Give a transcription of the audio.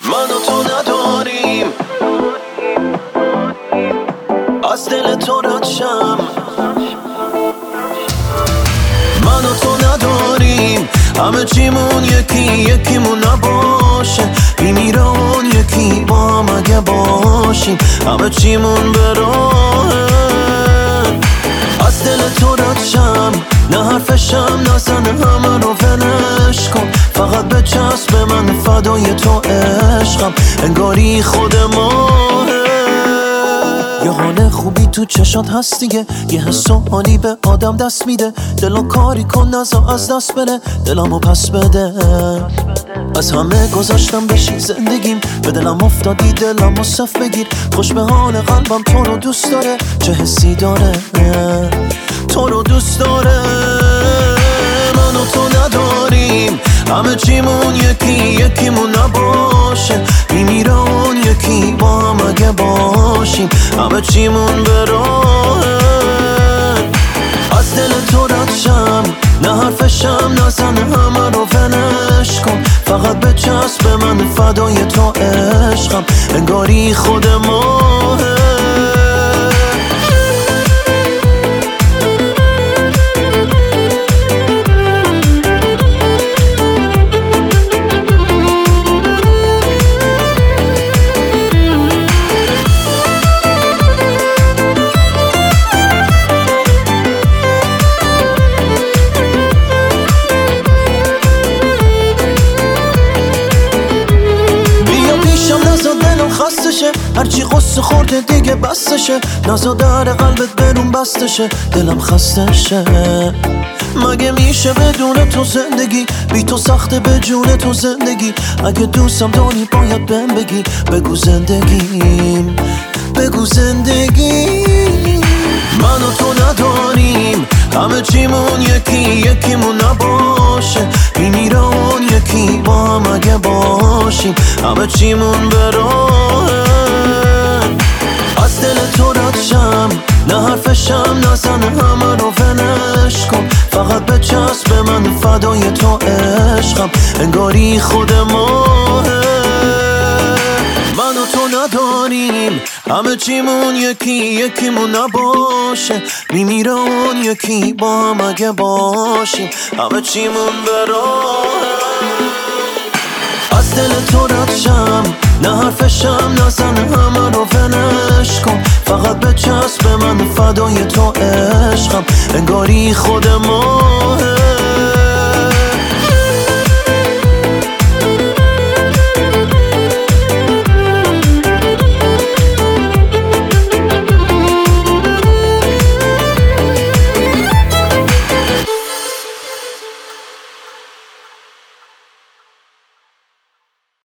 من و تو نداریم از دل تو رد شم، من و تو نداریم همه چیمون یکیمون نباشه، میمیره اون یکی با هم اگه باشیم همه چیمون به راهه. از دل تو رد شم، نه حرفشم نزنه همه رو ولش کن، فقط به چسب من فدای تو عشقم، انگاری خود ماهه. یه حال خوبی تو چشات هست دیگه، یه حس و حالی به آدم دست میده، دلم کاری کن نزا از دست بره، دلمو پس بده. از همه گذاشتم بشی زندگیم، به دلم افتادی دلمو صف بگیر، خوش به حال قلبم تو رو دوست داره، چه حسی داره تو رو دوست داره. من و تو نداریم همه چیمون یکیمون نباشه، میمیره اون یکی با هم اگه باشیم همه چیمون به راهه. از دل تو رد شم، نه حرفشم نزنه همه رو ولش کن، فقط به چسب من فدای تو عشقم، انگاری خود ماهه. هرچی قصه خورده دیگه بستشه، نزا در قلبت برون بستشه، دلم خستشه. مگه میشه بدون تو زندگی، بی تو سخته به جون تو زندگی، اگه دوستم داری باید بهم بگی، بگو زندگیم بگو زندگیم. من و تو نداریم همه چیمون یکیمون نباشه، میمیره اون یکی با هم اگه باشیم همه چیمون به راهه. از دل تو رد شم، نه حرفشم نزنه همه رو ولش کن، فقط به چسب من فدای تو عشقم، انگاری خود ماهه. من و تو نداریم همه چیمون یکیمون نباشه، میمیره اون یکی با هم اگه باشیم همه چیمون به راهه. از دل تو رد شم، نه حرفشم نزنه همه رو ولش کن، فقط به چسب من فدای تو عشقم، انگاری خود ماهه.